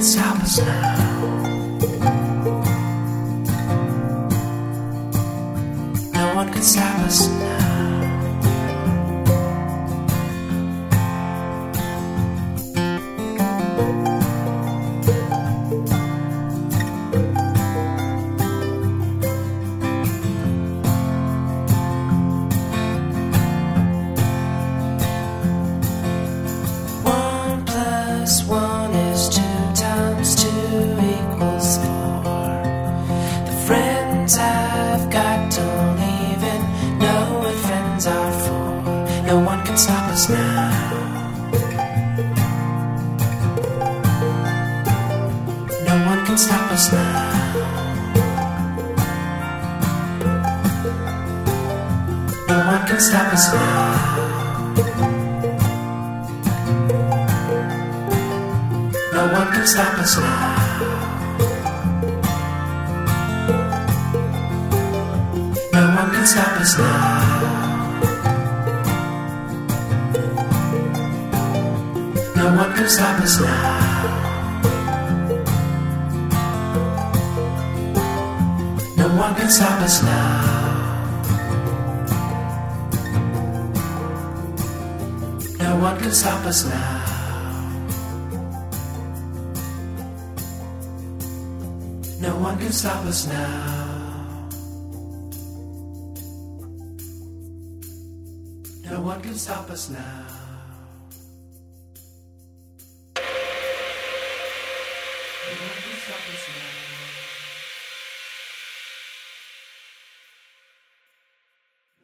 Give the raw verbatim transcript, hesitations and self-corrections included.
stop us now. No one can stop us now. One plus one is two times two equals four. The friends I've got don't even know what friends are for. No one can stop us now. No one can stop us now. No one can stop us now. No one can stop us now. No one can stop us now. No one can stop us now. No one can stop us now. No one can stop us now. No one can stop us now. No one can stop us now. No one can stop us now.